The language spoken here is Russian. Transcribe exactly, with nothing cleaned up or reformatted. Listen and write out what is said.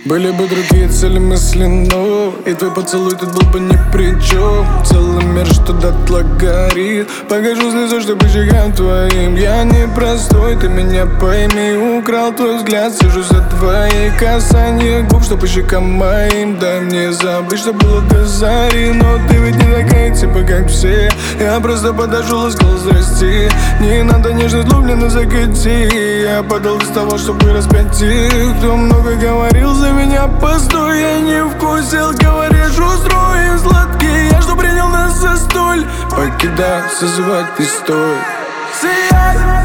Были бы другие цели мысли, но и твой поцелуй тут был бы ни при чем. Целый мир, что дотла горит. Покажу слезу, что по щекам твоим. Я не простой, ты меня пойми. Украл твой взгляд, сижу за твои касания губ, что по щекам моим. Дай мне забыть, что было до зари. Но ты ведь не такая, типа как все. Я просто подошел и сказал здрасти. Не надо нежность, влюбленно закати. Я подал без того, чтобы распять их. Кто много говорил за меня, постой, я не вкусил. Говоришь, устроим сладкий. Я что принял нас за столь. Покидай, созывать не стой. Сияй!